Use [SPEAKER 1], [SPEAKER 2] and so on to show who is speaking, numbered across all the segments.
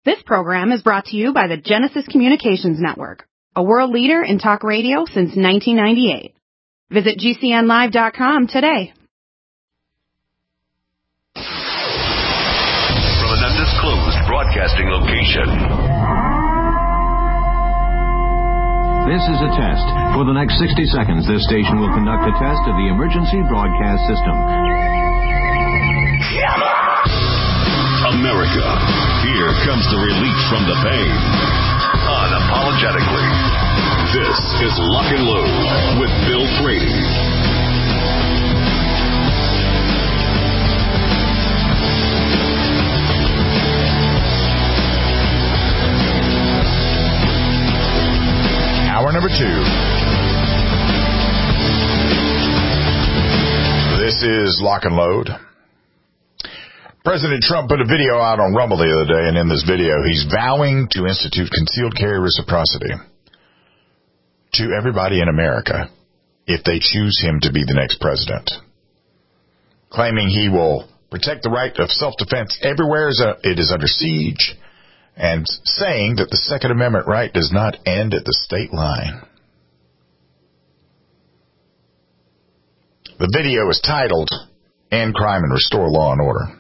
[SPEAKER 1] This program is brought to you by the Genesis Communications Network, a world leader in talk radio since 1998. Visit GCNlive.com today.
[SPEAKER 2] From an undisclosed broadcasting location.
[SPEAKER 3] This is a test. For the next 60 seconds, this station will conduct a test of the emergency broadcast system.
[SPEAKER 2] America, here comes the relief from the pain. Unapologetically. This is Lock and Load with Bill Frady.
[SPEAKER 4] Hour number 2. This is Lock and Load. President Trump put a video out on Rumble the other day, and in this video, he's vowing to institute concealed carry reciprocity to everybody in America if they choose him to be the next president, claiming he will protect the right of self-defense everywhere it is under siege, and saying that the Second Amendment right does not end at the state line. The video is titled, "End Crime and Restore Law and Order."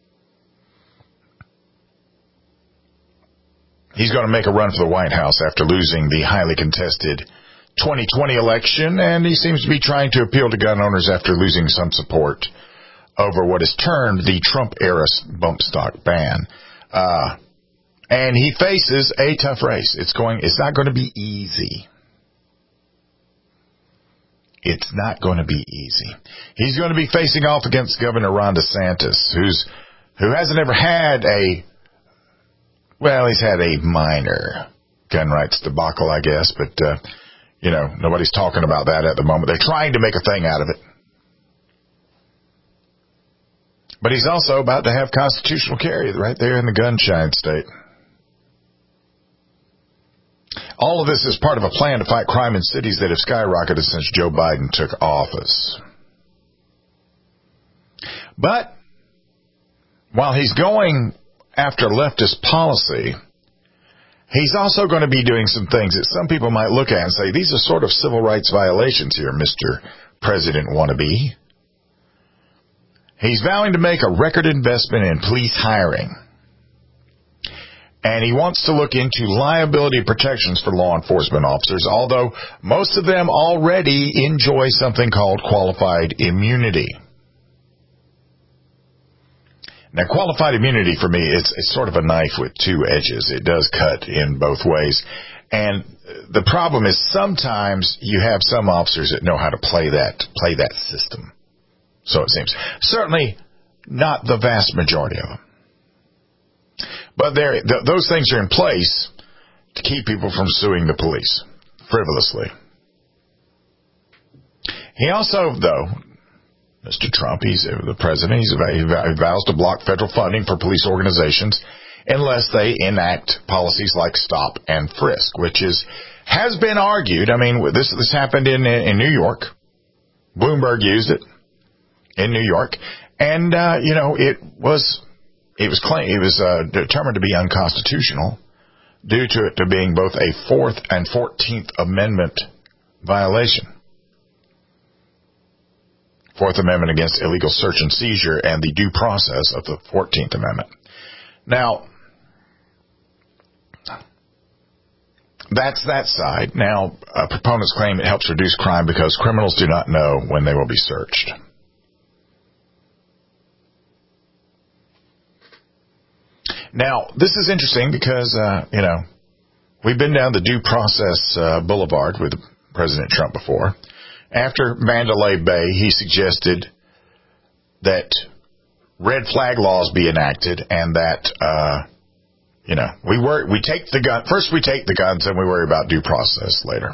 [SPEAKER 4] He's going to make a run for the White House after losing the highly contested 2020 election, and he seems to be trying to appeal to gun owners after losing some support over what is termed the Trump-era bump stock ban. And he faces a tough race. It's not going to be easy. It's not going to be easy. He's going to be facing off against Governor Ron DeSantis, who hasn't ever had he's had a minor gun rights debacle, I guess, but, nobody's talking about that at the moment. They're trying to make a thing out of it. But he's also about to have constitutional carry right there in the gunshine state. All of this is part of a plan to fight crime in cities that have skyrocketed since Joe Biden took office. But while he's going after leftist policy, he's also going to be doing some things that some people might look at and say, these are sort of civil rights violations here, Mr. President wannabe. He's vowing to make a record investment in police hiring. And he wants to look into liability protections for law enforcement officers, although most of them already enjoy something called qualified immunity. Now, qualified immunity for me, it's sort of a knife with two edges. It does cut in both ways. And the problem is sometimes you have some officers that know how to play that system. So it seems. Certainly not the vast majority of them. But those things are in place to keep people from suing the police frivolously. He also, though, Mr. Trump, he's the president, he vows to block federal funding for police organizations unless they enact policies like stop and frisk, which has been argued. I mean, this happened in New York. Bloomberg used it in New York, and it was determined to be unconstitutional due to it being both a 4th and 14th Amendment violation. 4th Amendment against illegal search and seizure and the due process of the 14th Amendment. Now, that's that side. Now, proponents claim it helps reduce crime because criminals do not know when they will be searched. Now, this is interesting because, we've been down the due process boulevard with President Trump before. After Mandalay Bay, he suggested that red flag laws be enacted and that, we take the gun. First we take the guns and we worry about due process later.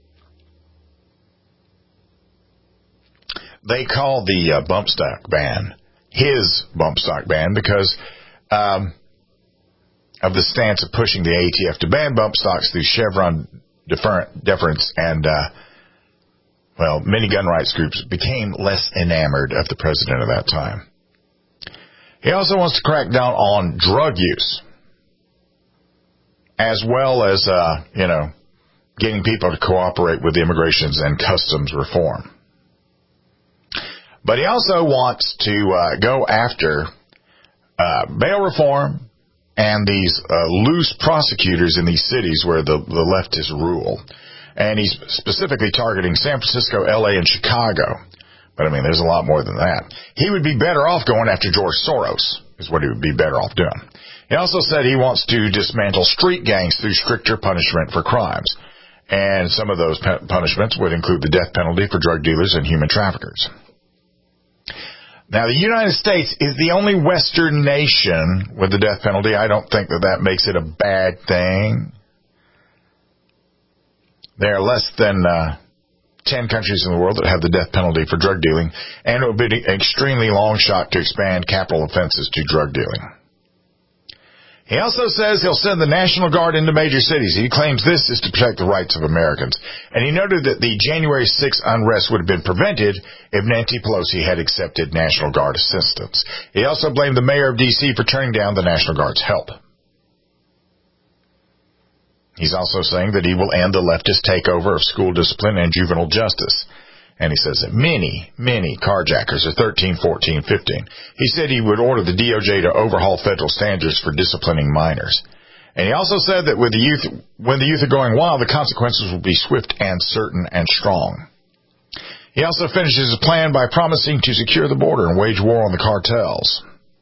[SPEAKER 4] They call the bump stock ban his bump stock ban because, of the stance of pushing the ATF to ban bump stocks through Chevron deference and, many gun rights groups became less enamored of the president at that time. He also wants to crack down on drug use. as well as, getting people to cooperate with immigrations and customs reform. But he also wants to go after bail reform and these loose prosecutors in these cities where the leftists rule. And he's specifically targeting San Francisco, L.A., and Chicago. But, there's a lot more than that. He would be better off going after George Soros, is what he would be better off doing. He also said he wants to dismantle street gangs through stricter punishment for crimes. And some of those punishments would include the death penalty for drug dealers and human traffickers. Now, the United States is the only Western nation with the death penalty. I don't think that makes it a bad thing. There are less than 10 countries in the world that have the death penalty for drug dealing, and it would be an extremely long shot to expand capital offenses to drug dealing. He also says he'll send the National Guard into major cities. He claims this is to protect the rights of Americans. And he noted that the January 6th unrest would have been prevented if Nancy Pelosi had accepted National Guard assistance. He also blamed the mayor of D.C. for turning down the National Guard's help. He's also saying that he will end the leftist takeover of school discipline and juvenile justice. And he says that many carjackers are 13, 14, 15. He said he would order the DOJ to overhaul federal standards for disciplining minors. And he also said that when the youth are going wild, the consequences will be swift and certain and strong. He also finishes his plan by promising to secure the border and wage war on the cartels.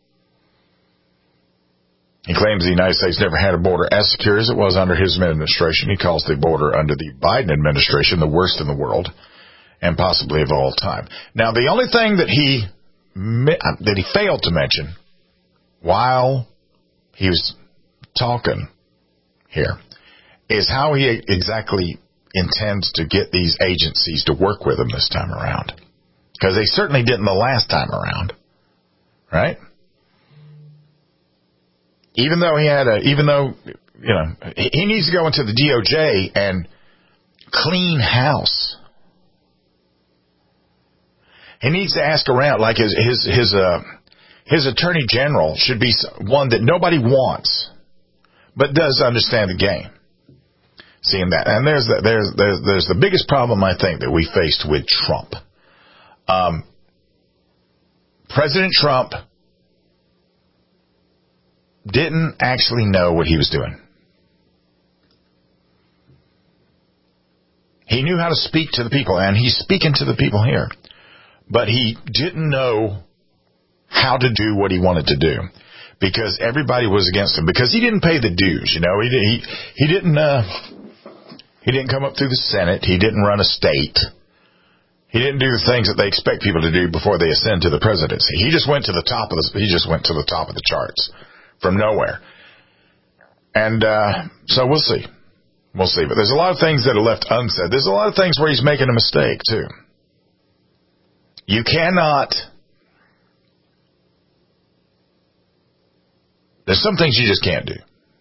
[SPEAKER 4] He claims the United States never had a border as secure as it was under his administration. He calls the border under the Biden administration the worst in the world, and possibly of all time. Now, the only thing that he failed to mention while he was talking here is how he exactly intends to get these agencies to work with him this time around. Because they certainly didn't the last time around, right? Even though he needs to go into the DOJ and clean house. He needs to ask around, like his attorney general should be one that nobody wants, but does understand the game. Seeing that, and there's the biggest problem I think that we faced with Trump. President Trump didn't actually know what he was doing. He knew how to speak to the people, and he's speaking to the people here. But he didn't know how to do what he wanted to do because everybody was against him. Because he didn't pay the dues, He didn't come up through the Senate. He didn't run a state. He didn't do the things that they expect people to do before they ascend to the presidency. He just went to the top of the charts from nowhere. And so we'll see. We'll see. But there's a lot of things that are left unsaid. There's a lot of things where he's making a mistake too. You cannot. There's some things you just can't do.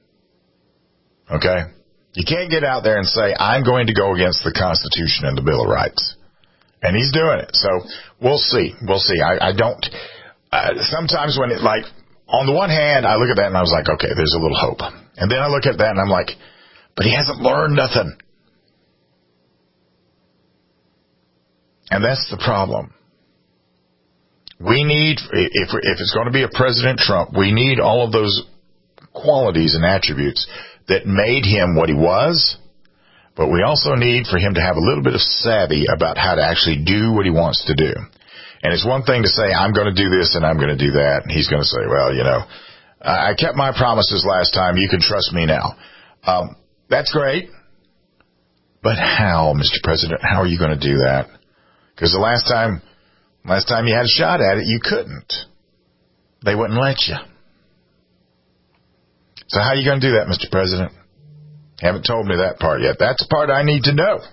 [SPEAKER 4] Okay? You can't get out there and say, I'm going to go against the Constitution and the Bill of Rights. And he's doing it. So we'll see. We'll see. I don't. Sometimes when on the one hand, I look at that and I was like, okay, there's a little hope. And then I look at that and I'm like, but he hasn't learned nothing. And that's the problem. We need, if it's going to be a President Trump, we need all of those qualities and attributes that made him what he was, but we also need for him to have a little bit of savvy about how to actually do what he wants to do. And it's one thing to say, I'm going to do this and I'm going to do that, and he's going to say, well, I kept my promises last time, you can trust me now. That's great, but how, Mr. President, how are you going to do that? Because the last time you had a shot at it, you couldn't. They wouldn't let you. So how are you going to do that, Mr. President? You haven't told me that part yet. That's the part I need to know.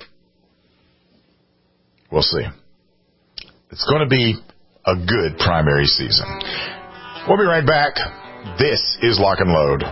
[SPEAKER 4] We'll see. It's going to be a good primary season. We'll be right back. This is Lock and Load.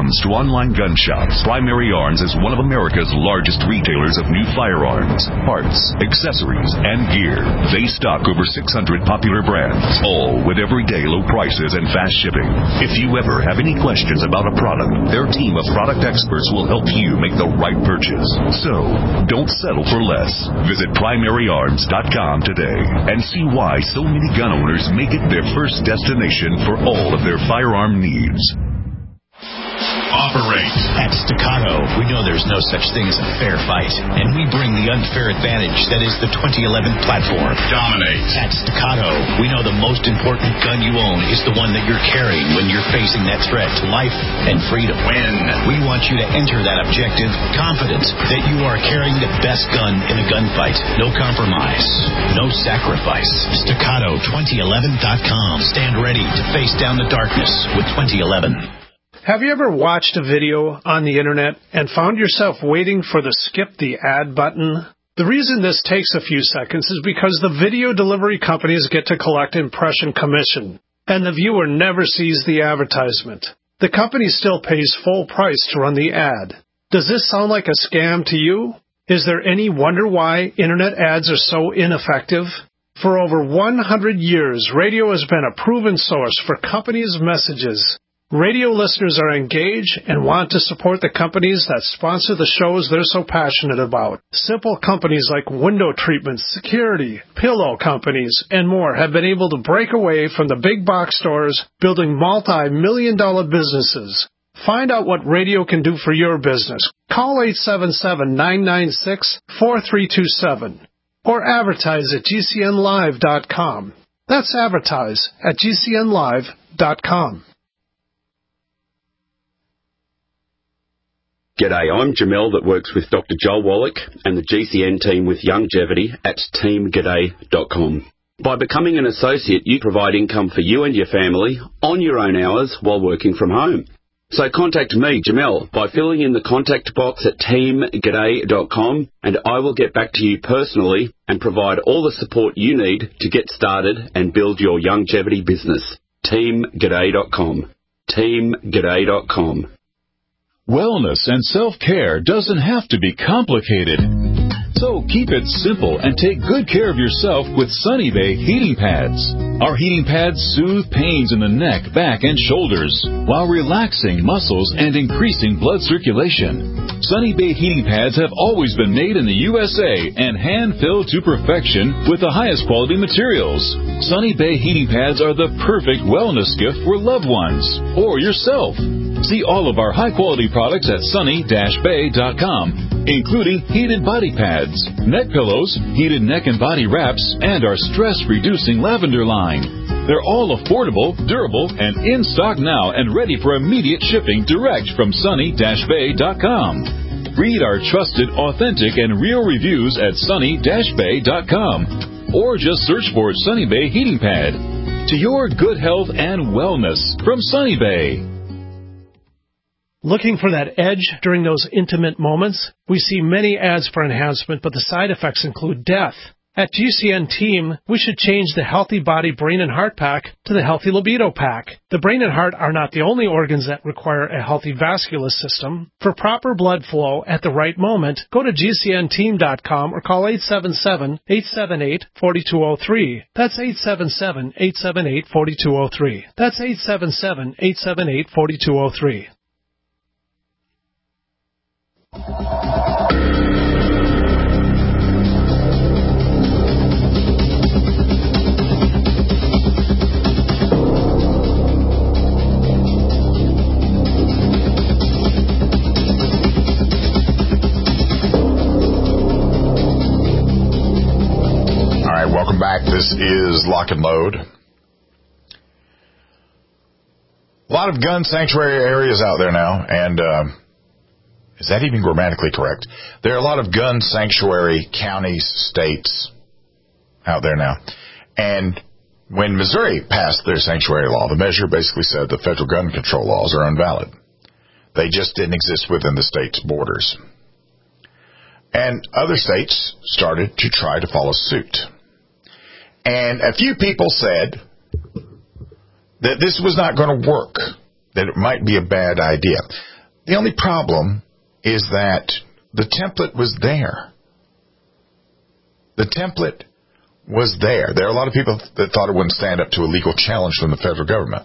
[SPEAKER 2] comes to online gun shops, Primary Arms is one of America's largest retailers of new firearms, parts, accessories, and gear. They stock over 600 popular brands, all with everyday low prices and fast shipping. If you ever have any questions about a product, their team of product experts will help you make the right purchase. So, don't settle for less. Visit PrimaryArms.com today and see why so many gun owners make it their first destination for all of their firearm needs.
[SPEAKER 5] Operate. At Staccato, we know there's no such thing as a fair fight, and we bring the unfair advantage that is the 2011 platform.
[SPEAKER 2] Dominate.
[SPEAKER 5] At Staccato, we know the most important gun you own is the one that you're carrying when you're facing that threat to life and freedom.
[SPEAKER 2] Win.
[SPEAKER 5] We want you to enter that objective confident that you are carrying the best gun in a gunfight. No compromise. No sacrifice. Staccato2011.com. Stand ready to face down the darkness with 2011.
[SPEAKER 6] Have you ever watched a video on the internet and found yourself waiting for the skip the ad button? The reason this takes a few seconds is because the video delivery companies get to collect impression commission, and the viewer never sees the advertisement. The company still pays full price to run the ad. Does this sound like a scam to you? Is there any wonder why internet ads are so ineffective? For over 100 years, radio has been a proven source for companies' messages. Radio listeners are engaged and want to support the companies that sponsor the shows they're so passionate about. Simple companies like window treatments, security, pillow companies, and more have been able to break away from the big box stores, building multi-million-dollar businesses. Find out what radio can do for your business. Call 877-996-4327 or advertise at GCNlive.com. That's advertise at GCNlive.com.
[SPEAKER 7] G'day, I'm Jamel that works with Dr. Joel Wallach and the GCN team with Longevity at teamg'day.com. By becoming an associate, you provide income for you and your family on your own hours while working from home. So contact me, Jamel, by filling in the contact box at teamg'day.com, and I will get back to you personally and provide all the support you need to get started and build your longevity business. teamg'day.com. teamg'day.com.
[SPEAKER 8] Wellness and self-care doesn't have to be complicated. So keep it simple and take good care of yourself with Sunny Bay heating pads. Our heating pads soothe pains in the neck, back, and shoulders while relaxing muscles and increasing blood circulation. Sunny Bay heating pads have always been made in the USA and hand-filled to perfection with the highest quality materials. Sunny Bay heating pads are the perfect wellness gift for loved ones or yourself. See all of our high-quality products at sunny-bay.com, including heated body pads, neck pillows, heated neck and body wraps, and our stress-reducing lavender line. They're all affordable, durable, and in stock now and ready for immediate shipping direct from sunny-bay.com. Read our trusted, authentic, and real reviews at sunny-bay.com, or just search for Sunny Bay Heating Pad. To your good health and wellness from Sunny Bay.
[SPEAKER 6] Looking for that edge during those intimate moments? We see many ads for enhancement, but the side effects include death. At GCN Team, we should change the Healthy Body, Brain, and Heart Pack to the Healthy Libido Pack. The brain and heart are not the only organs that require a healthy vascular system. For proper blood flow at the right moment, go to GCNteam.com or call 877-878-4203. That's 877-878-4203. That's 877-878-4203.
[SPEAKER 4] All right, welcome back. This is Lock and Load. A lot of gun sanctuary areas out there now, and is that even grammatically correct? There are a lot of gun sanctuary counties, states out there now. And when Missouri passed their sanctuary law, the measure basically said the federal gun control laws are invalid. They just didn't exist within the state's borders. And other states started to try to follow suit. And a few people said that this was not going to work, that it might be a bad idea. The only problem is that the template was there. The template was there. There are a lot of people that thought it wouldn't stand up to a legal challenge from the federal government.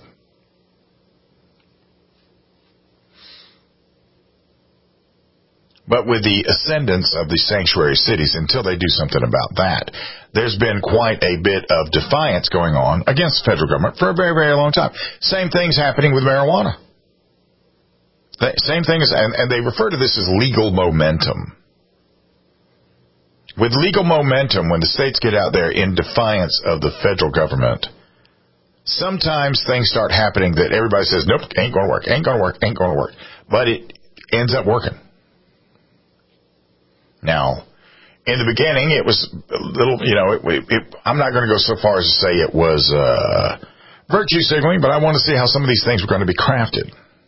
[SPEAKER 4] But with the ascendance of the sanctuary cities, until they do something about that, there's been quite a bit of defiance going on against the federal government for a very, very long time. Same thing's happening with marijuana. Same thing as, and they refer to this as legal momentum. With legal momentum, when the states get out there in defiance of the federal government, sometimes things start happening that everybody says, nope, ain't going to work, ain't going to work, ain't going to work. But it ends up working. Now, in the beginning, it was a little, I'm not going to go so far as to say it was virtue signaling, but I want to see how some of these things were going to be crafted.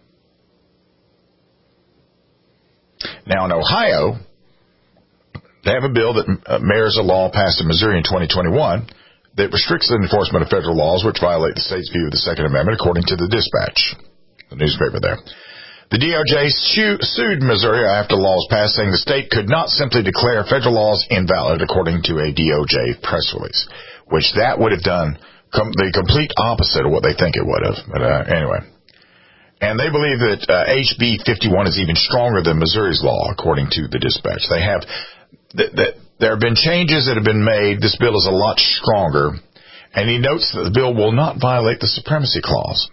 [SPEAKER 4] Now, in Ohio, they have a bill that mirrors a law passed in Missouri in 2021 that restricts the enforcement of federal laws which violate the state's view of the Second Amendment, according to the Dispatch, the newspaper there. The DOJ sued Missouri after the law was passed, saying the state could not simply declare federal laws invalid, according to a DOJ press release, which that would have done the complete opposite of what they think it would have. But anyway. And they believe that HB 51 is even stronger than Missouri's law, according to the Dispatch. They have... There have been changes that have been made. This bill is a lot stronger. And he notes that the bill will not violate the Supremacy Clause.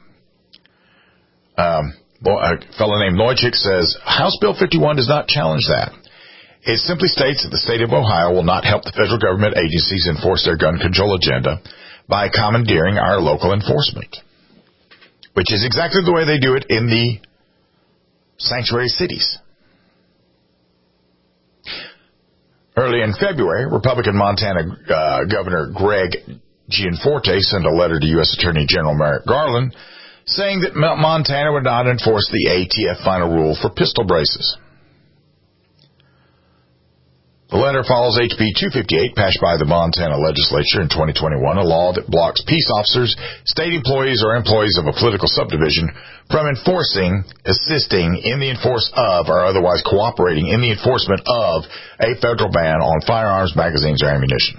[SPEAKER 4] A fellow named Neutschik says, House Bill 51 does not challenge that. It simply states that the state of Ohio will not help the federal government agencies enforce their gun control agenda by commandeering our local enforcement, which is exactly the way they do it in the sanctuary cities. Early in February, Republican Montana Governor Greg Gianforte sent a letter to U.S. Attorney General Merrick Garland saying that Montana would not enforce the ATF final rule for pistol braces. The letter follows HB 258, passed by the Montana legislature in 2021, a law that blocks peace officers, state employees, or employees of a political subdivision from enforcing, assisting in the enforce of, or otherwise cooperating in the enforcement of a federal ban on firearms, magazines, or ammunition.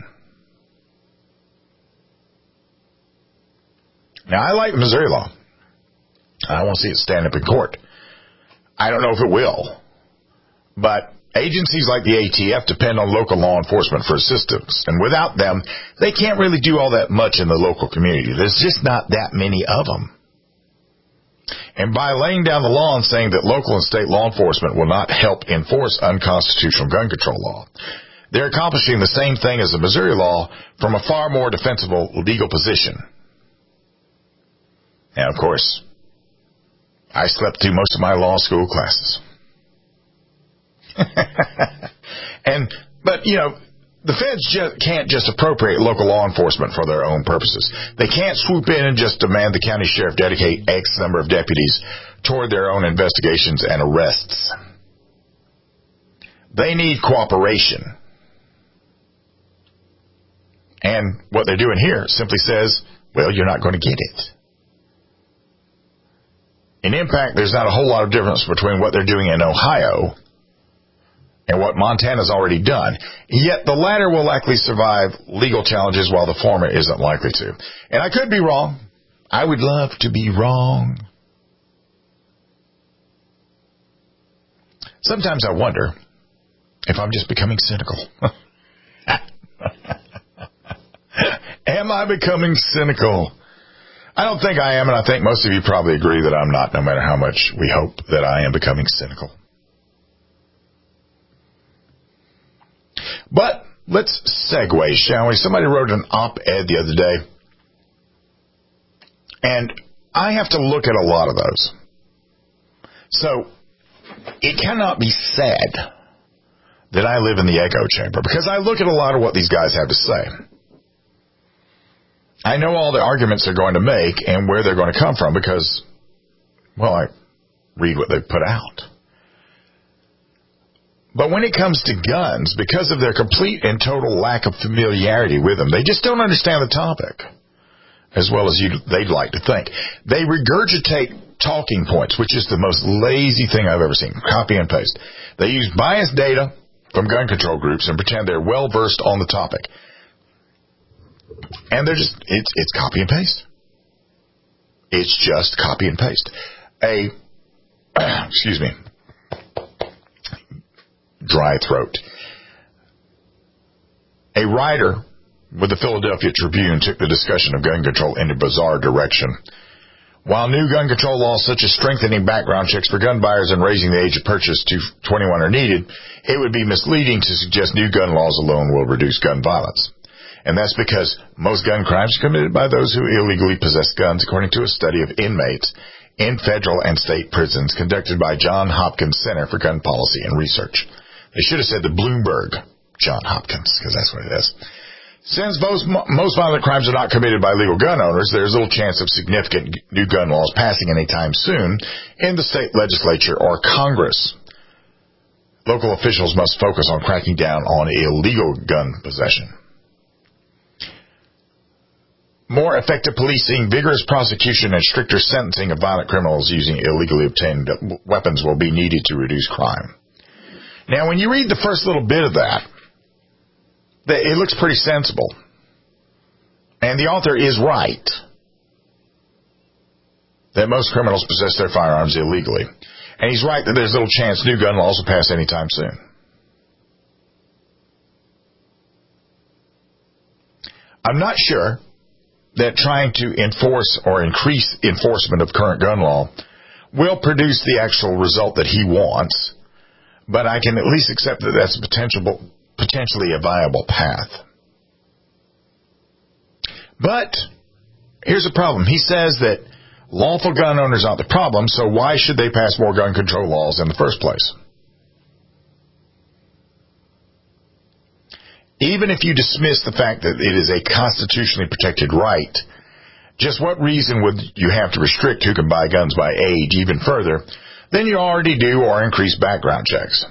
[SPEAKER 4] Now, I like the Missouri law. I want to see it stand up in court. I don't know if it will, but agencies like the ATF depend on local law enforcement for assistance, and without them, they can't really do all that much in the local community. There's just not that many of them. And by laying down the law and saying that local and state law enforcement will not help enforce unconstitutional gun control law, they're accomplishing the same thing as the Missouri law from a far more defensible legal position. And, of course, I slept through most of my law school classes. But the feds can't just appropriate local law enforcement for their own purposes. They can't swoop in and just demand the county sheriff dedicate X number of deputies toward their own investigations and arrests. They need cooperation. And what they're doing here simply says, well, you're not going to get it. In impact, there's not a whole lot of difference between what they're doing in Ohio and what Montana's already done. Yet the latter will likely survive legal challenges while the former isn't likely to. And I could be wrong. I would love to be wrong. Sometimes I wonder if I'm just becoming cynical. Am I becoming cynical? I don't think I am, and I think most of you probably agree that I'm not, no matter how much we hope that I am becoming cynical. But let's segue, shall we? Somebody wrote an op-ed the other day, and I have to look at a lot of those. So it cannot be said that I live in the echo chamber, because I look at a lot of what these guys have to say. I know all the arguments they're going to make and where they're going to come from because, well, I read what they put out. But when it comes to guns, because of their complete and total lack of familiarity with them, they just don't understand the topic as well as they'd like to think. They regurgitate talking points, which is the most lazy thing I've ever seen. Copy and paste. They use biased data from gun control groups and pretend they're well versed on the topic. And they're just, it's copy and paste. It's just copy and paste. Excuse me, dry throat. A writer with the Philadelphia Tribune took the discussion of gun control in a bizarre direction. While new gun control laws such as strengthening background checks for gun buyers and raising the age of purchase to 21 are needed, it would be misleading to suggest new gun laws alone will reduce gun violence. And that's because most gun crimes are committed by those who illegally possess guns, according to a study of inmates in federal and state prisons conducted by Johns Hopkins Center for Gun Policy and Research. They should have said the Bloomberg Johns Hopkins, because that's what it is. Since most violent crimes are not committed by legal gun owners, there's little chance of significant new gun laws passing anytime soon in the state legislature or Congress. Local officials must focus on cracking down on illegal gun possession. More effective policing, vigorous prosecution, and stricter sentencing of violent criminals using illegally obtained weapons will be needed to reduce crime. Now, when you read the first little bit of that, it looks pretty sensible. And the author is right that most criminals possess their firearms illegally. And he's right that there's little chance new gun laws will pass anytime soon. I'm not sure that trying to enforce or increase enforcement of current gun law will produce the actual result that he wants, but I can at least accept that that's potentially a viable path. But here's the problem. He says that lawful gun owners aren't the problem, so why should they pass more gun control laws in the first place? Even if you dismiss the fact that it is a constitutionally protected right, just what reason would you have to restrict who can buy guns by age even further than you already do or increase background checks?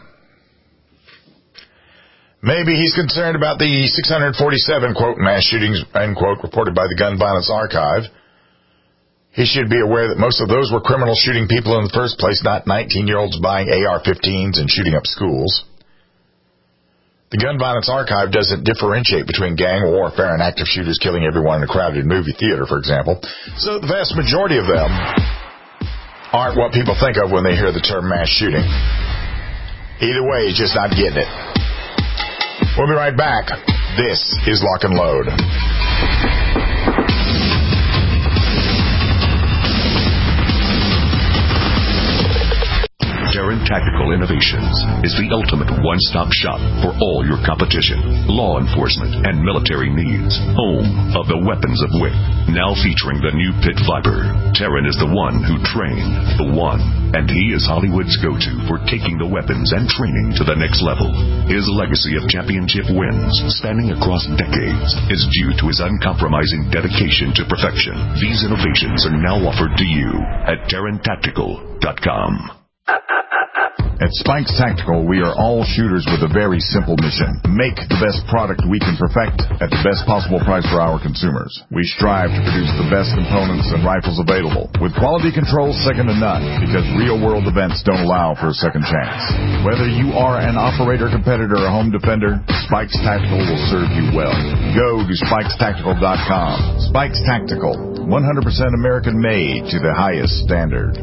[SPEAKER 4] Maybe he's concerned about the 647, quote, mass shootings, end quote, reported by the Gun Violence Archive. He should be aware that most of those were criminals shooting people in the first place, not 19-year-olds buying AR-15s and shooting up schools. The Gun Violence Archive doesn't differentiate between gang warfare and active shooters killing everyone in a crowded movie theater, for example. So the vast majority of them aren't what people think of when they hear the term mass shooting. Either way, he's just not getting it. We'll be right back. This is Lock and Load.
[SPEAKER 2] Terran Tactical Innovations is the ultimate one-stop shop for all your competition, law enforcement, and military needs. Home of the weapons of WIC. Now featuring the new Pit Viper. Terran is the one who trained the one, and he is Hollywood's go-to for taking the weapons and training to the next level. His legacy of championship wins, spanning across decades, is due to his uncompromising dedication to perfection. These innovations are now offered to you at TerranTactical.com.
[SPEAKER 9] At Spikes Tactical, we are all shooters with a very simple mission. Make the best product we can perfect at the best possible price for our consumers. We strive to produce the best components and rifles available, with quality control second to none, because real-world events don't allow for a second chance. Whether you are an operator, competitor, or home defender, Spikes Tactical will serve you well. Go to SpikesTactical.com. Spikes Tactical, 100% American-made to the highest standard.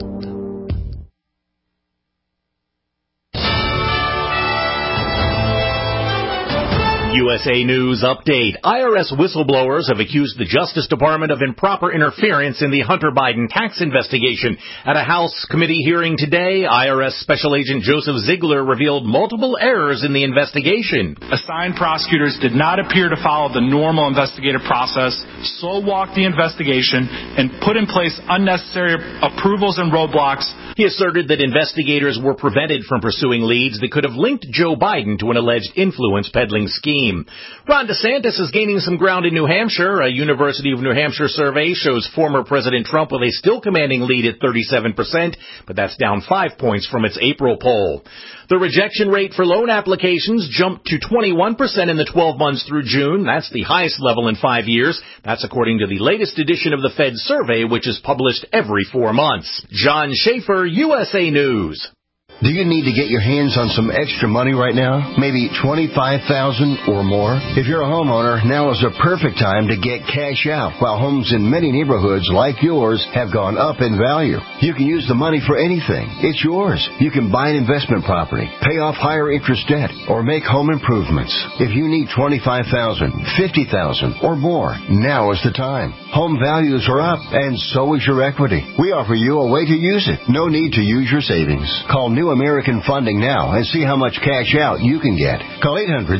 [SPEAKER 10] USA News Update. IRS whistleblowers have accused the Justice Department of improper interference in the Hunter Biden tax investigation. At a House committee hearing today, IRS Special Agent Joseph Ziegler revealed multiple errors in the investigation.
[SPEAKER 11] Assigned prosecutors did not appear to follow the normal investigative process, slow-walked the investigation, and put in place unnecessary approvals and roadblocks.
[SPEAKER 10] He asserted that investigators were prevented from pursuing leads that could have linked Joe Biden to an alleged influence peddling scheme. team. Ron DeSantis is gaining some ground in New Hampshire. A University of New Hampshire survey shows former President Trump with a still commanding lead at 37%, but that's down 5 points from its April poll. The rejection rate for loan applications jumped to 21% in the 12 months through June. That's the highest level in 5 years. That's according to the latest edition of the Fed survey, which is published every 4 months. John Schaefer, USA News.
[SPEAKER 12] Do you need to get your hands on some extra money right now? Maybe $25,000 or more? If you're a homeowner, now is the perfect time to get cash out while homes in many neighborhoods like yours have gone up in value. You can use the money for anything. It's yours. You can buy an investment property, pay off higher interest debt, or make home improvements. If you need $25,000, $50,000 or more, now is the time. Home values are up and so is your equity. We offer you a way to use it. No need to use your savings. Call New American Funding now and see how much cash out you can get. Call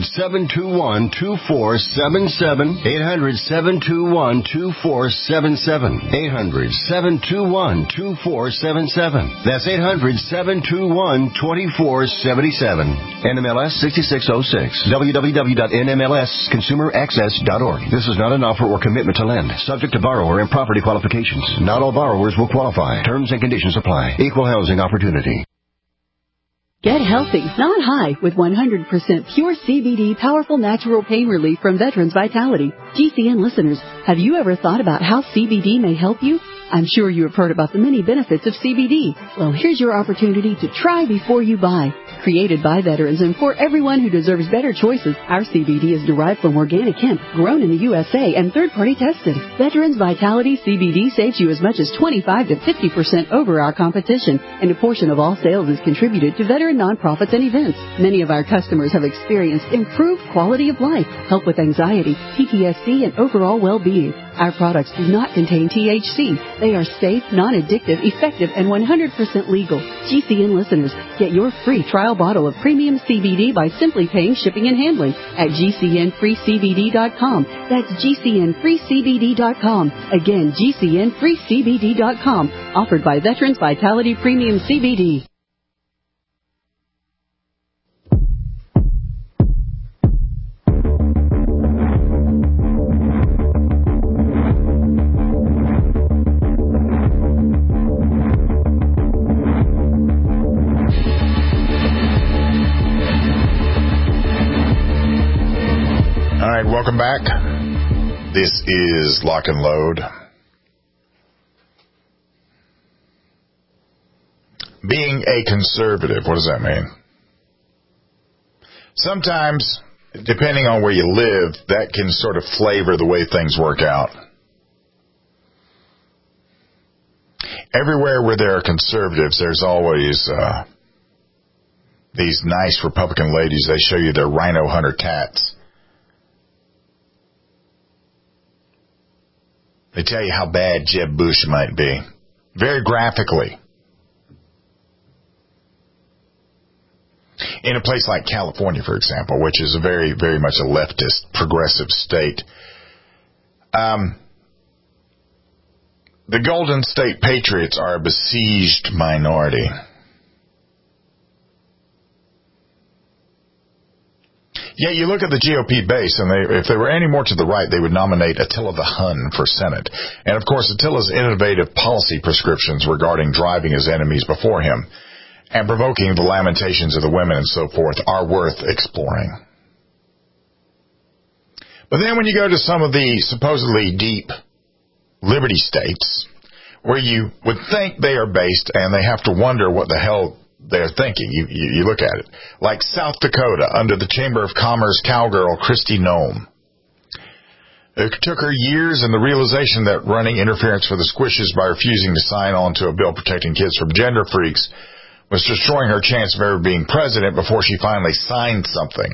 [SPEAKER 12] 800-721-2477. 800-721-2477. 800-721-2477. That's 800-721-2477. NMLS 6606. www.nmlsconsumeraccess.org. This is not an offer or commitment to lend. Subject to borrower and property qualifications. Not all borrowers will qualify. Terms and conditions apply. Equal housing opportunity.
[SPEAKER 13] Get healthy, not high, with 100% pure CBD powerful natural pain relief from Veterans Vitality. GCN listeners, have you ever thought about how CBD may help you? I'm sure you have heard about the many benefits of CBD. Well, here's your opportunity to try before you buy. Created by veterans and for everyone who deserves better choices, our CBD is derived from organic hemp, grown in the USA, and third-party tested. Veterans Vitality CBD saves you as much as 25 to 50% over our competition, and a portion of all sales is contributed to veteran nonprofits and events. Many of our customers have experienced improved quality of life, help with anxiety, PTSD, and overall well-being. Our products do not contain THC. They are safe, non-addictive, effective, and 100% legal. GCN listeners, get your free trial bottle of premium CBD by simply paying shipping and handling at GCNFreeCBD.com. That's GCNFreeCBD.com. Again, GCNFreeCBD.com. Offered by Veterans Vitality Premium CBD.
[SPEAKER 4] All right, welcome back. This is Lock and Load. Being a conservative, what does that mean? Sometimes, depending on where you live, that can sort of flavor the way things work out. Everywhere where there are conservatives, there's always these nice Republican ladies. They show you their rhino hunter tats. They tell you how bad Jeb Bush might be. Very graphically. In a place like California, for example, which is a very, very much a leftist, progressive state, the Golden State Patriots are a besieged minority. Yeah, you look at the GOP base, and if they were any more to the right, they would nominate Attila the Hun for Senate. And, of course, Attila's innovative policy prescriptions regarding driving his enemies before him and provoking the lamentations of the women and so forth are worth exploring. But then when you go to some of the supposedly deep liberty states, where you would think they are based and they have to wonder what the hell they're thinking. You look at it. Like South Dakota, under the Chamber of Commerce cowgirl Kristi Noem. It took her years and the realization that running interference for the Squishes by refusing to sign on to a bill protecting kids from gender freaks was destroying her chance of ever being president before she finally signed something.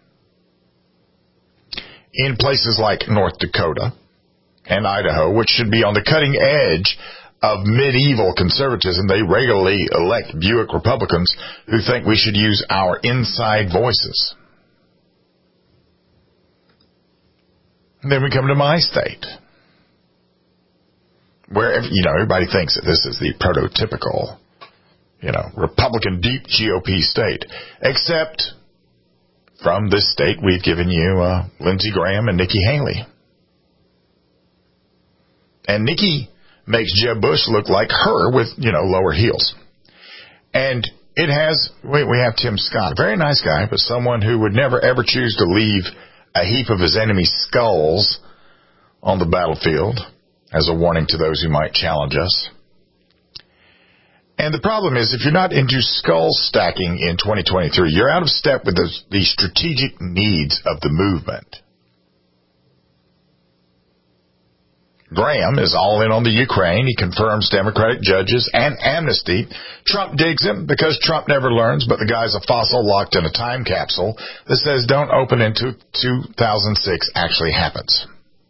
[SPEAKER 4] In places like North Dakota and Idaho, which should be on the cutting edge of medieval conservatism, they regularly elect Buick Republicans who think we should use our inside voices. And then we come to my state, where everybody thinks that this is the prototypical, Republican deep GOP state, except from this state, we've given you Lindsey Graham and Nikki Haley. And Nikki makes Jeb Bush look like her with, lower heels. And it has, we have Tim Scott, a very nice guy, but someone who would never ever choose to leave a heap of his enemy's skulls on the battlefield as a warning to those who might challenge us. And the problem is, if you're not into skull stacking in 2023, you're out of step with the strategic needs of the movement. Graham is all in on the Ukraine. He confirms Democratic judges and amnesty. Trump digs him because Trump never learns, but the guy's a fossil locked in a time capsule that says don't open into 2006 actually happens.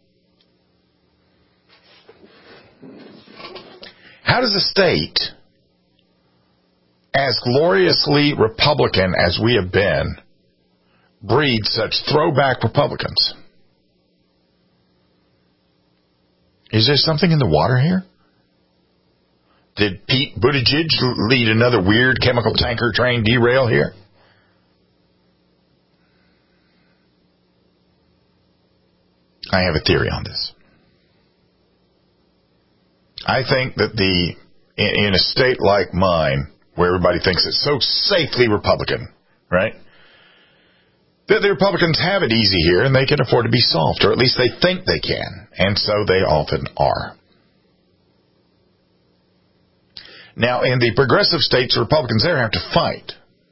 [SPEAKER 4] How does a state as gloriously Republican as we have been breed such throwback Republicans? Is there something in the water here? Did Pete Buttigieg lead another weird chemical tanker train derail here? I have a theory on this. I think that in a state like mine, where everybody thinks it's so safely Republican, right? That the Republicans have it easy here and they can afford to be soft, or at least they think they can, and so they often are. Now, in the progressive states, the Republicans there have to fight.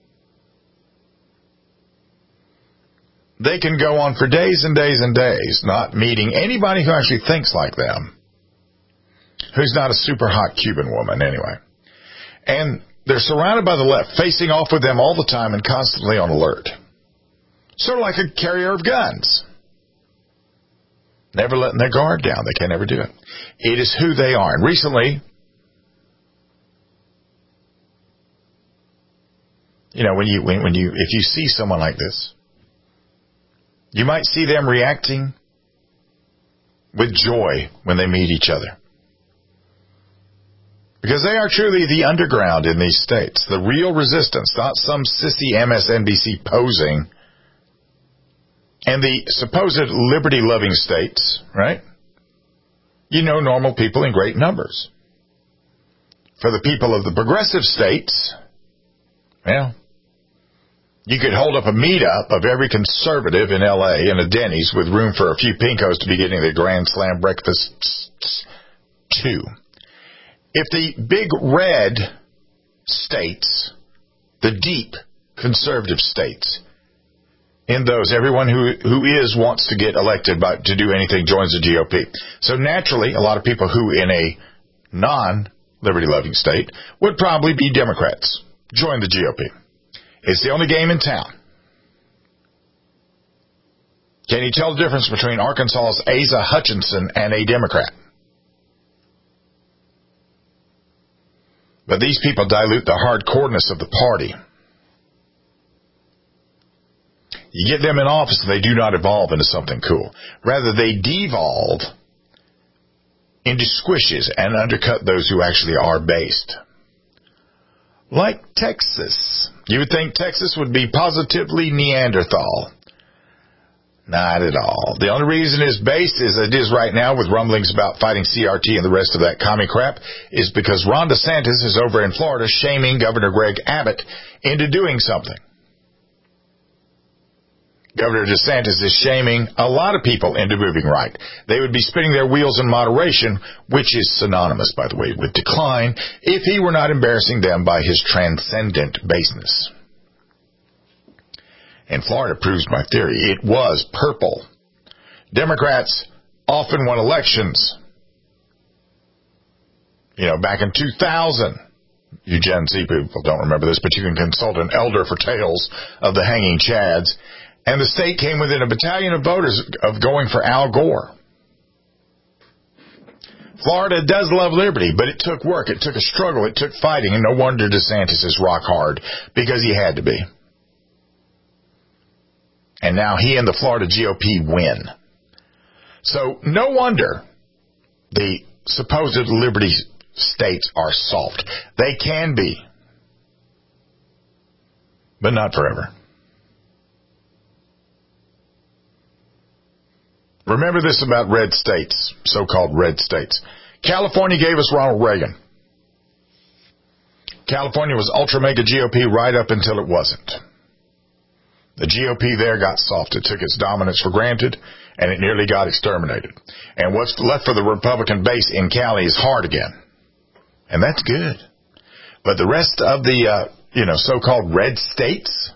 [SPEAKER 4] They can go on for days and days and days not meeting anybody who actually thinks like them, who's not a super hot Cuban woman anyway. And they're surrounded by the left, facing off with them all the time and constantly on alert. Sort of like a carrier of guns. Never letting their guard down. They can never do it. It is who they are. And recently, if you see someone like this, you might see them reacting with joy when they meet each other. Because they are truly the underground in these states. The real resistance, not some sissy MSNBC posing. And the supposed liberty-loving states, right? Normal people in great numbers. For the people of the progressive states, well, you could hold up a meetup of every conservative in L.A. in a Denny's with room for a few pinkos to be getting their Grand Slam breakfasts too. If the big red states, the deep conservative states, in those, everyone who wants to get elected to do anything joins the GOP. So naturally, a lot of people who in a non-liberty-loving state would probably be Democrats, join the GOP. It's the only game in town. Can you tell the difference between Arkansas's Asa Hutchinson and a Democrat? But these people dilute the hardcoreness of the party. You get them in office and they do not evolve into something cool. Rather, they devolve into squishes and undercut those who actually are based. Like Texas. You would think Texas would be positively Neanderthal. Not at all. The only reason it's based as it is right now with rumblings about fighting CRT and the rest of that commie crap is because Ron DeSantis is over in Florida shaming Governor Greg Abbott into doing something. Governor DeSantis is shaming a lot of people into moving right. They would be spinning their wheels in moderation, which is synonymous, by the way, with decline, if he were not embarrassing them by his transcendent baseness. And Florida proves my theory. It was purple. Democrats often won elections. Back in 2000, you Gen Z people don't remember this, but you can consult an elder for tales of the hanging chads. And the state came within a battalion of voters of going for Al Gore. Florida does love liberty, but it took work. It took a struggle. It took fighting. And no wonder DeSantis is rock hard, because he had to be. And now he and the Florida GOP win. So no wonder the supposed liberty states are soft. They can be, but not forever. Remember this about red states, so-called red states. California gave us Ronald Reagan. California was ultra-mega GOP right up until it wasn't. The GOP there got soft. It took its dominance for granted, and it nearly got exterminated. And what's left for the Republican base in Cali is hard again. And that's good. But the rest of the, so-called red states,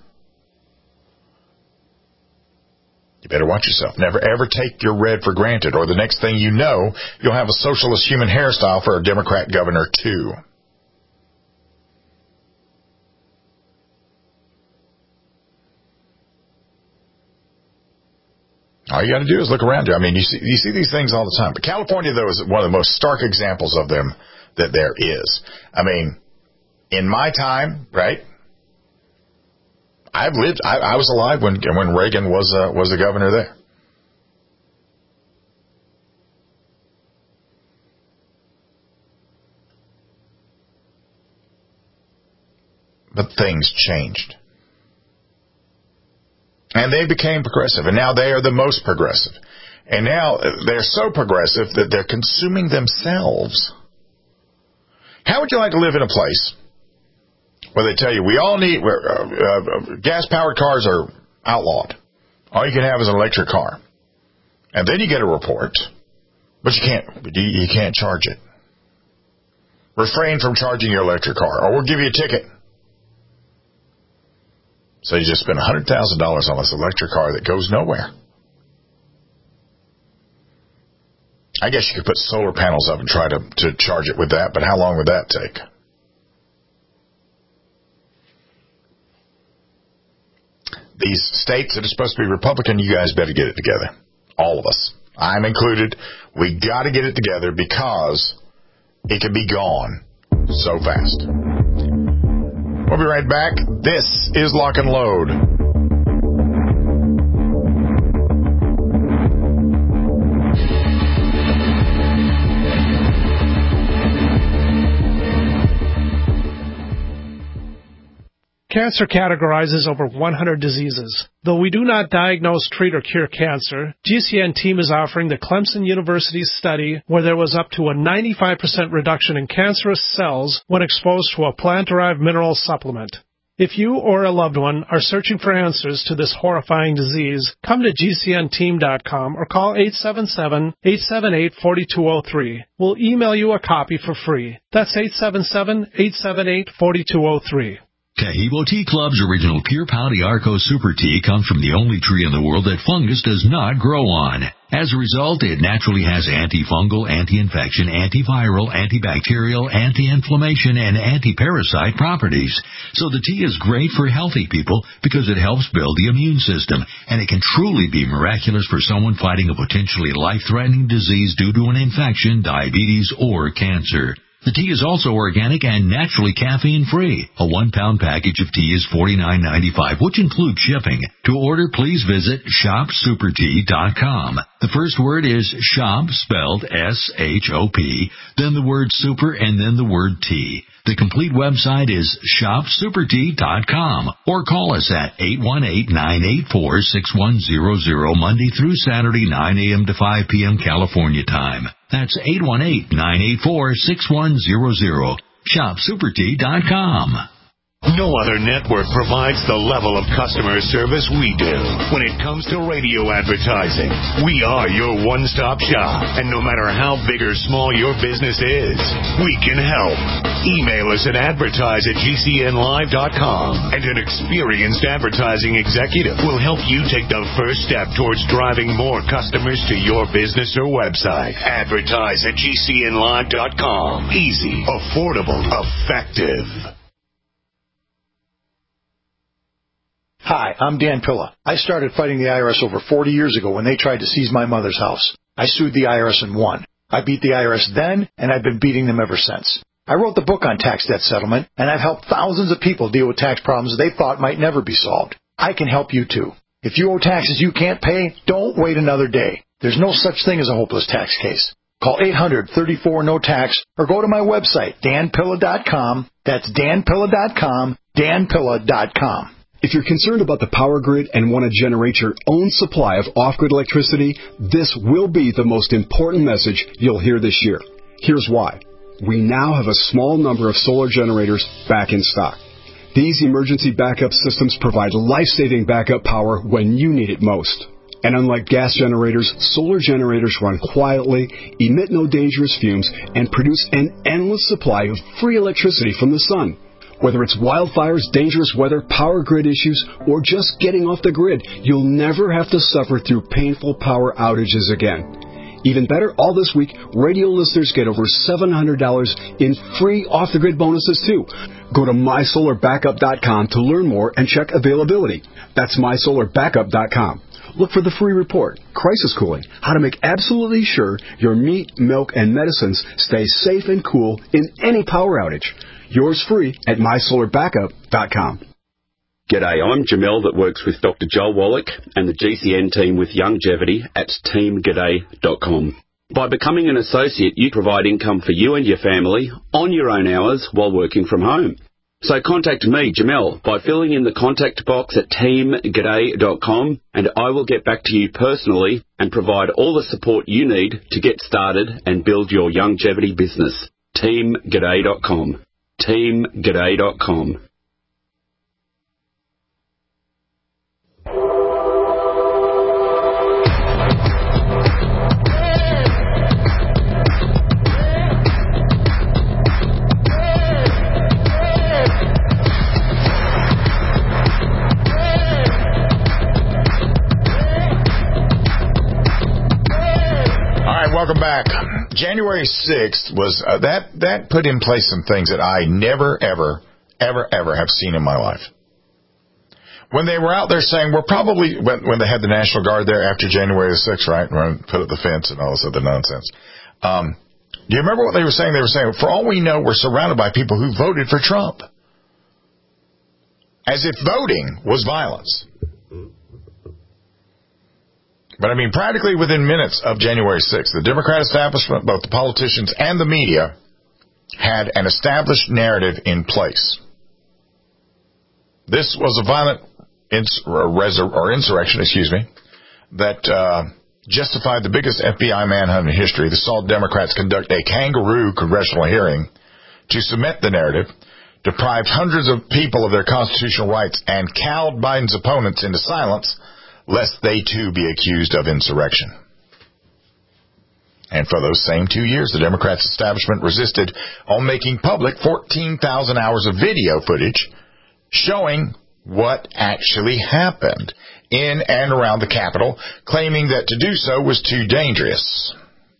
[SPEAKER 4] you better watch yourself. Never, ever take your red for granted, or the next thing you know, you'll have a socialist human hairstyle for a Democrat governor, too. All you got to do is look around you. I mean, you see these things all the time. But California, though, is one of the most stark examples of them that there is. I mean, in my time, right, I was alive when Reagan was the governor there. But things changed. And they became progressive, and now they are the most progressive. And now they're so progressive that they're consuming themselves. How would you like to live in a place where they tell you, we all need, gas-powered cars are outlawed. All you can have is an electric car. And then you get a report, but you can't charge it. Refrain from charging your electric car, or we'll give you a ticket. So you just spend $100,000 on this electric car that goes nowhere. I guess you could put solar panels up and try to charge it with that, but how long would that take? These states that are supposed to be Republican, you guys better get it together. All of us. I'm included. We got to get it together because it could be gone so fast. We'll be right back. This is Lock and Load.
[SPEAKER 6] Cancer categorizes over 100 diseases. Though we do not diagnose, treat, or cure cancer, GCN team is offering the Clemson University study where there was up to a 95% reduction in cancerous cells when exposed to a plant-derived mineral supplement. If you or a loved one are searching for answers to this horrifying disease, come to GCNteam.com or call 877-878-4203. We'll email you a copy for free. That's 877-878-4203.
[SPEAKER 14] Tahibo Tea Club's original Pure Pau d'Arco Super Tea comes from the only tree in the world that fungus does not grow on. As a result, it naturally has antifungal, anti-infection, antiviral, antibacterial, anti-inflammation, and anti-parasite properties. So the tea is great for healthy people because it helps build the immune system, and it can truly be miraculous for someone fighting a potentially life-threatening disease due to an infection, diabetes, or cancer. The tea is also organic and naturally caffeine-free. A 1-pound package of tea is $49.95, which includes shipping. To order, please visit shopsupertea.com. The first word is shop, spelled S-H-O-P, then the word super, and then the word tea. The complete website is shopsupertea.com, or call us at 818-984-6100, Monday through Saturday, 9 a.m. to 5 p.m. California time. That's 818-984-6100. ShopSuperTea.com.
[SPEAKER 15] No other network provides the level of customer service we do. When it comes to radio advertising, we are your one-stop shop. And no matter how big or small your business is, we can help. Email us at advertise@gcnlive.com, and an experienced advertising executive will help you take the first step towards driving more customers to your business or website. Advertise@gcnlive.com. Easy, affordable, effective.
[SPEAKER 16] Hi, I'm Dan Pilla. I started fighting the IRS over 40 years ago when they tried to seize my mother's house. I sued the IRS and won. I beat the IRS then, and I've been beating them ever since. I wrote the book on tax debt settlement, and I've helped thousands of people deal with tax problems they thought might never be solved. I can help you too. If you owe taxes you can't pay, don't wait another day. There's no such thing as a hopeless tax case. Call 800-34-NO-TAX or go to my website, danpilla.com. That's danpilla.com, danpilla.com.
[SPEAKER 17] If you're concerned about the power grid and want to generate your own supply of off-grid electricity, this will be the most important message you'll hear this year. Here's why. We now have a small number of solar generators back in stock. These emergency backup systems provide life-saving backup power when you need it most. And unlike gas generators, solar generators run quietly, emit no dangerous fumes, and produce an endless supply of free electricity from the sun. Whether it's wildfires, dangerous weather, power grid issues, or just getting off the grid, you'll never have to suffer through painful power outages again. Even better, all this week, radio listeners get over $700 in free off-the-grid bonuses, too. Go to MySolarBackup.com to learn more and check availability. That's MySolarBackup.com. Look for the free report, Crisis Cooling, how to make absolutely sure your meat, milk, and medicines stay safe and cool in any power outage. Yours free at MySolarBackup.com.
[SPEAKER 7] G'day, I'm Jamel that works with Dr. Joel Wallach and the GCN team with Longevity at teamg'day.com. By becoming an associate, you provide income for you and your family on your own hours while working from home. So contact me, Jamel, by filling in the contact box at teamg'day.com, and I will get back to you personally and provide all the support you need to get started and build your longevity business. teamg'day.com. teamg'day.com.
[SPEAKER 4] Welcome back. January 6th was that put in place some things that I never, ever have seen in my life. When they were out there saying, we're probably, when they had the National Guard there after January 6th, right, and put up the fence and all this other nonsense. Do you remember what they were saying? They were saying, for all we know, we're surrounded by people who voted for Trump. As if voting was violence. But, I mean, practically within minutes of January 6th, the Democrat establishment, both the politicians and the media, had an established narrative in place. This was a violent insurrection, that justified the biggest FBI manhunt in history. This saw Democrats conduct a kangaroo congressional hearing to cement the narrative, deprived hundreds of people of their constitutional rights, and cowed Biden's opponents into silence, lest they too be accused of insurrection. And for those same 2 years, the Democrats' establishment resisted on making public 14,000 hours of video footage showing what actually happened in and around the Capitol, claiming that to do so was too dangerous.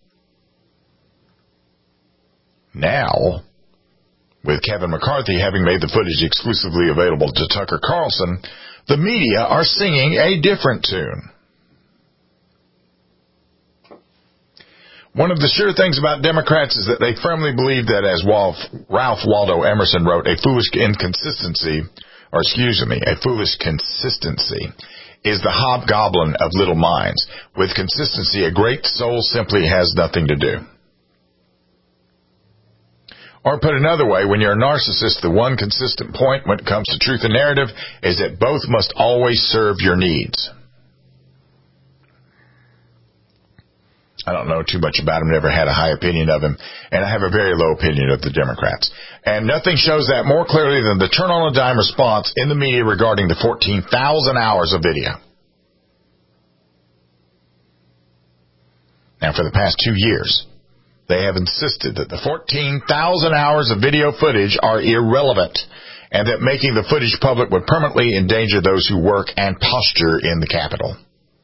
[SPEAKER 4] Now, with Kevin McCarthy having made the footage exclusively available to Tucker Carlson, the media are singing a different tune. One of the sure things about Democrats is that they firmly believe that, as Ralph Waldo Emerson wrote, a foolish consistency is the hobgoblin of little minds. With consistency, a great soul simply has nothing to do. Or put another way, when you're a narcissist, the one consistent point when it comes to truth and narrative is that both must always serve your needs. I don't know too much about him, never had a high opinion of him, and I have a very low opinion of the Democrats. And nothing shows that more clearly than the turn on a dime response in the media regarding the 14,000 hours of video. Now, for the past 2 years, they have insisted that the 14,000 hours of video footage are irrelevant and that making the footage public would permanently endanger those who work and posture in the Capitol.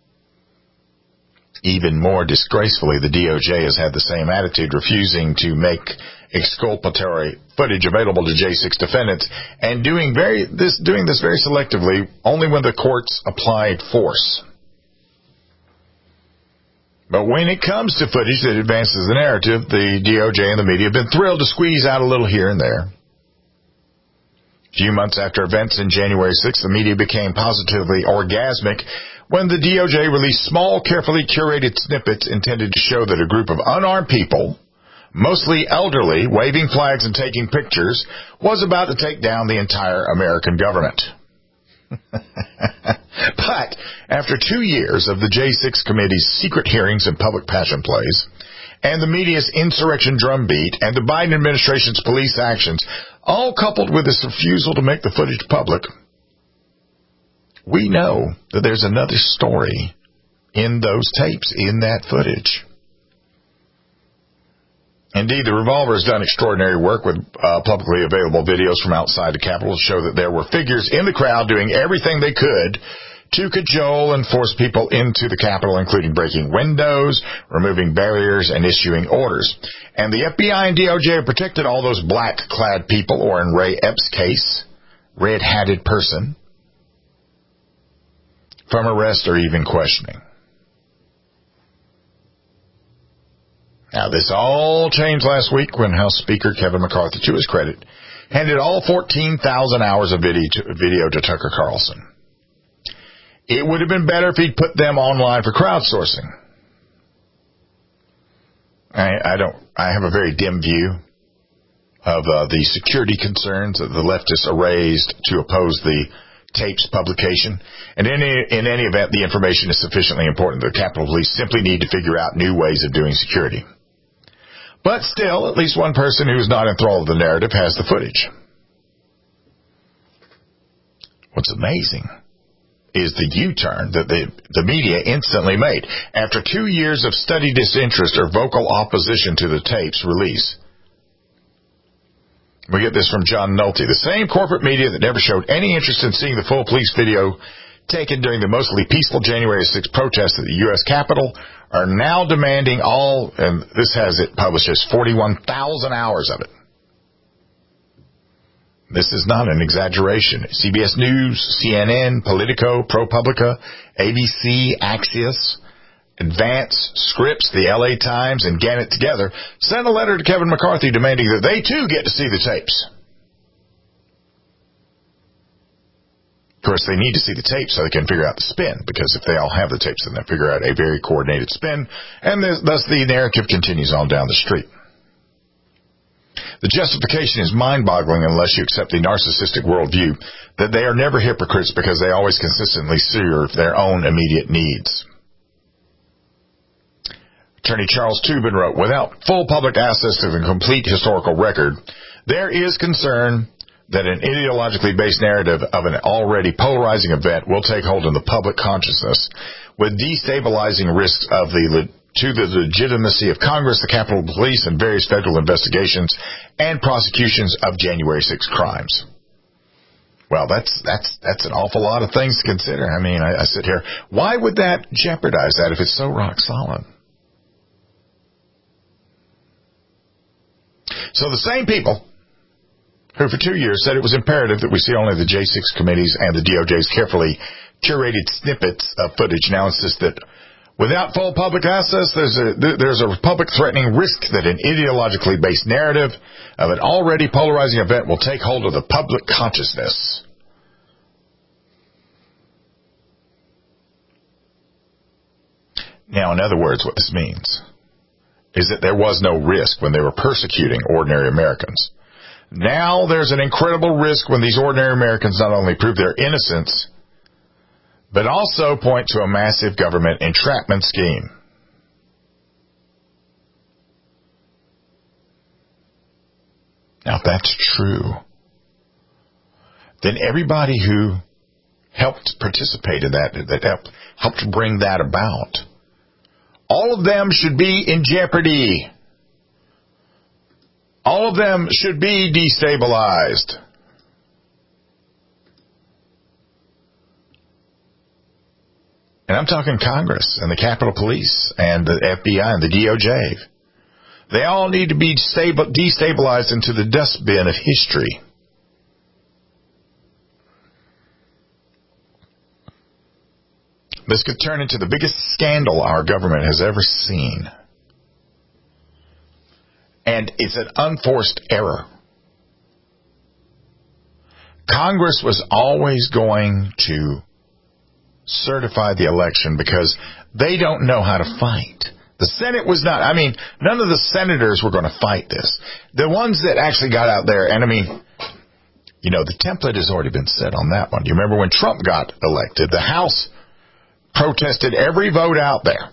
[SPEAKER 4] Even more disgracefully, the DOJ has had the same attitude, refusing to make exculpatory footage available to J6 defendants and doing this very selectively only when the courts applied force. But when it comes to footage that advances the narrative, the DOJ and the media have been thrilled to squeeze out a little here and there. A few months after events in January 6th, the media became positively orgasmic when the DOJ released small, carefully curated snippets intended to show that a group of unarmed people, mostly elderly, waving flags and taking pictures, was about to take down the entire American government. But after 2 years of the J6 Committee's secret hearings and public passion plays, and the media's insurrection drumbeat, and the Biden administration's police actions, all coupled with this refusal to make the footage public, we know that there's another story in those tapes, in that footage. Indeed, the Revolver has done extraordinary work with publicly available videos from outside the Capitol to show that there were figures in the crowd doing everything they could to cajole and force people into the Capitol, including breaking windows, removing barriers, and issuing orders. And the FBI and DOJ have protected all those black-clad people, or in Ray Epps' case, red-hatted person, from arrest or even questioning. Now, this all changed last week when House Speaker Kevin McCarthy, to his credit, handed all 14,000 hours of video to Tucker Carlson. It would have been better if he'd put them online for crowdsourcing. I have a very dim view of the security concerns that the leftists raised to oppose the tapes publication. And in any event, the information is sufficiently important. The Capitol Police simply need to figure out new ways of doing security. But still, at least one person who is not enthralled with the narrative has the footage. What's amazing is the U-turn that the media instantly made. After 2 years of steady disinterest or vocal opposition to the tapes release. We get this from John Nolte. The same corporate media that never showed any interest in seeing the full police video taken during the mostly peaceful January 6th protests at the U.S. Capitol are now demanding all, and this has it published as 41,000 hours of it. This is not an exaggeration. CBS News, CNN, Politico, ProPublica, ABC, Axios, Advance, Scripps, the LA Times, and Gannett together sent a letter to Kevin McCarthy demanding that they too get to see the tapes. Of course, they need to see the tapes so they can figure out the spin, because if they all have the tapes, then they'll figure out a very coordinated spin, and thus the narrative continues on down the street. The justification is mind-boggling unless you accept the narcissistic worldview that they are never hypocrites because they always consistently serve their own immediate needs. Attorney Charles Tubin wrote, without full public access to the complete historical record, there is concern that an ideologically based narrative of an already polarizing event will take hold in the public consciousness with destabilizing risks to the legitimacy of Congress, the Capitol Police, and various federal investigations and prosecutions of January 6 crimes. Well, that's an awful lot of things to consider. I mean, I sit here. Why would that jeopardize that if it's so rock solid? So the same people who for 2 years said it was imperative that we see only the J6 committees and the DOJ's carefully curated snippets of footage now insist that without full public access, there's a republic-threatening risk that an ideologically based narrative of an already polarizing event will take hold of the public consciousness. Now, in other words, what this means is that there was no risk when they were persecuting ordinary Americans. Now there's an incredible risk when these ordinary Americans not only prove their innocence, but also point to a massive government entrapment scheme. Now, if that's true, then everybody who helped participate in that helped bring that about, all of them should be in jeopardy. All of them should be destabilized. And I'm talking Congress and the Capitol Police and the FBI and the DOJ. They all need to be destabilized into the dustbin of history. This could turn into the biggest scandal our government has ever seen. And it's an unforced error. Congress was always going to certify the election because they don't know how to fight. The Senate was not, none of the senators were going to fight this. The ones that actually got out there, and The template has already been set on that one. You remember when Trump got elected, the House protested every vote out there.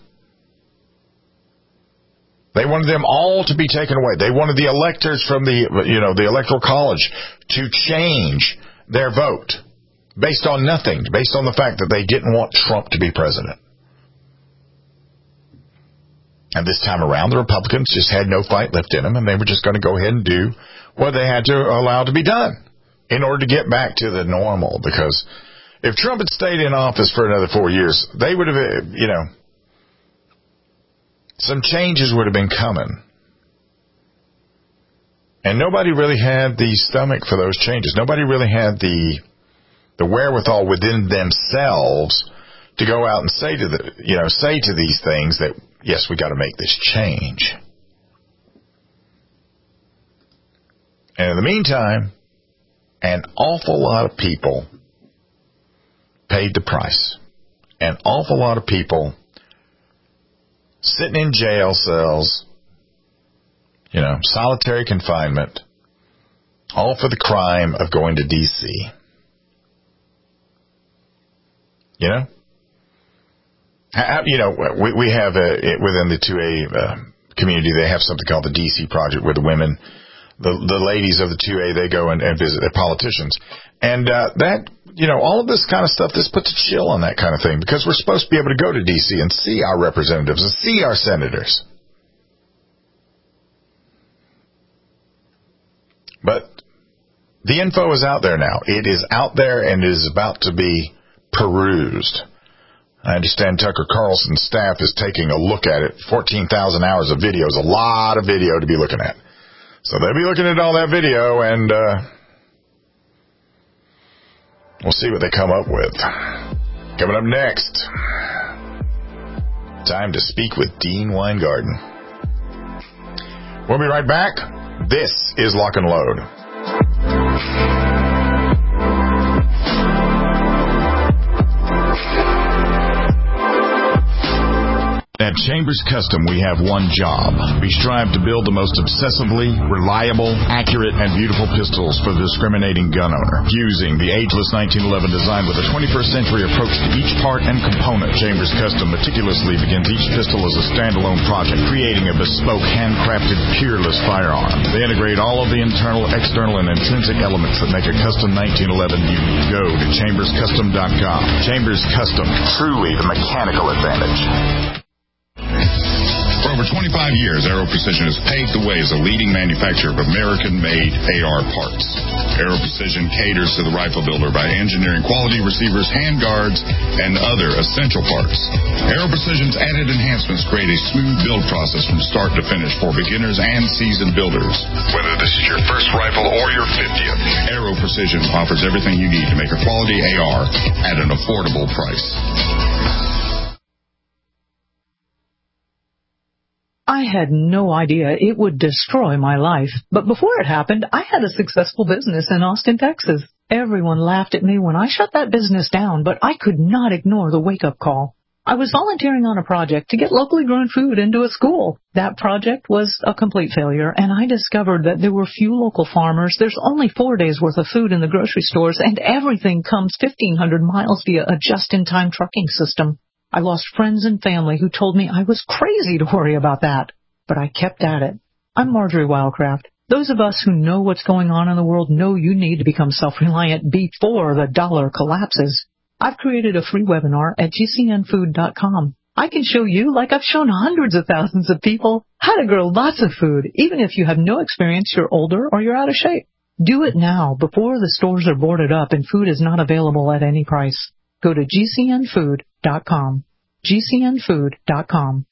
[SPEAKER 4] They wanted them all to be taken away. They wanted the electors from the Electoral College to change their vote based on nothing, based on the fact that they didn't want Trump to be president. And this time around, the Republicans just had no fight left in them, and they were just going to go ahead and do what they had to allow to be done in order to get back to the normal. Because if Trump had stayed in office for another 4 years, they would have, some changes would have been coming. And nobody really had the stomach for those changes. Nobody really had the wherewithal within themselves to go out and say to these things that, yes, we got to make this change. And in the meantime, an awful lot of people paid the price. An awful lot of people sitting in jail cells, solitary confinement, all for the crime of going to D.C. We have within the 2A community, they have something called the D.C. Project, where the women, the ladies of the 2A, they go and visit their politicians. And all of this kind of stuff, this puts a chill on that kind of thing, because we're supposed to be able to go to D.C. and see our representatives and see our senators. But the info is out there now. It is out there, and it is about to be perused. I understand Tucker Carlson's staff is taking a look at it. 14,000 hours of video is a lot of video to be looking at. So they'll be looking at all that video, and we'll see what they come up with. Coming up next, time to speak with Dean Weingarten. We'll be right back. This is Lock and Load. At Chambers Custom, we have one job. We strive to build the most obsessively reliable, accurate, and beautiful pistols for the discriminating gun owner. Using the ageless 1911 design with a 21st century approach to each part and component, Chambers Custom meticulously begins each pistol as a standalone project, creating a bespoke, handcrafted, peerless firearm. They integrate all of the internal, external, and intrinsic elements that make a custom 1911 unique. Go to chamberscustom.com. Chambers Custom, truly the mechanical advantage.
[SPEAKER 9] For over 25 years, Aero Precision has paved the way as a leading manufacturer of American-made AR parts. Aero Precision caters to the rifle builder by engineering quality receivers, handguards, and other essential parts. Aero Precision's added enhancements create a smooth build process from start to finish for beginners and seasoned builders. Whether this is your first rifle or your 50th, Aero Precision offers everything you need to make a quality AR at an affordable price.
[SPEAKER 18] I had no idea it would destroy my life. But before it happened, I had a successful business in Austin, Texas. Everyone laughed at me when I shut that business down, but I could not ignore the wake-up call. I was volunteering on a project to get locally grown food into a school. That project was a complete failure, and I discovered that there were few local farmers. There's only 4 days' worth of food in the grocery stores, and everything comes 1,500 miles via a just-in-time trucking system. I lost friends and family who told me I was crazy to worry about that. But I kept at it. I'm Marjorie Wildcraft. Those of us who know what's going on in the world know you need to become self-reliant before the dollar collapses. I've created a free webinar at gcnfood.com. I can show you, like I've shown hundreds of thousands of people, how to grow lots of food, even if you have no experience, you're older, or you're out of shape. Do it now, before the stores are boarded up and food is not available at any price. Go to gcnfood.com. gcnfood.com.